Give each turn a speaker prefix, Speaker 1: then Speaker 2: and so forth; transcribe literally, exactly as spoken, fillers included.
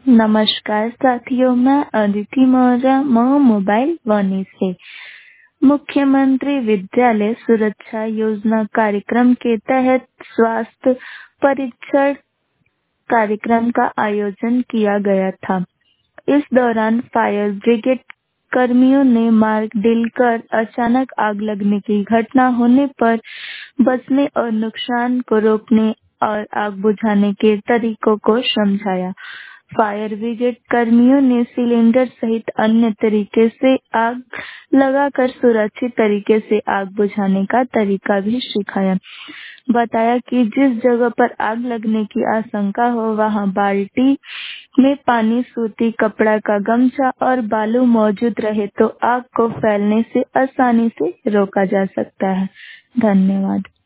Speaker 1: नमस्कार साथियों, मैं अदिति मौर्य मऊ मोबाइल वानी से। मुख्यमंत्री विद्यालय सुरक्षा योजना कार्यक्रम के तहत स्वास्थ्य परीक्षण कार्यक्रम का आयोजन किया गया था। इस दौरान फायर ब्रिगेड कर्मियों ने मार्ग ढील कर अचानक आग लगने की घटना होने पर बचने और नुकसान को रोकने और आग बुझाने के तरीकों को समझाया। फायर ब्रिगेड कर्मियों ने सिलेंडर सहित अन्य तरीके से आग लगाकर सुरक्षित तरीके से आग बुझाने का तरीका भी सिखाया। बताया कि जिस जगह पर आग लगने की आशंका हो वहां बाल्टी में पानी, सूती कपड़ा का गमछा और बालू मौजूद रहे तो आग को फैलने से आसानी से रोका जा सकता है। धन्यवाद।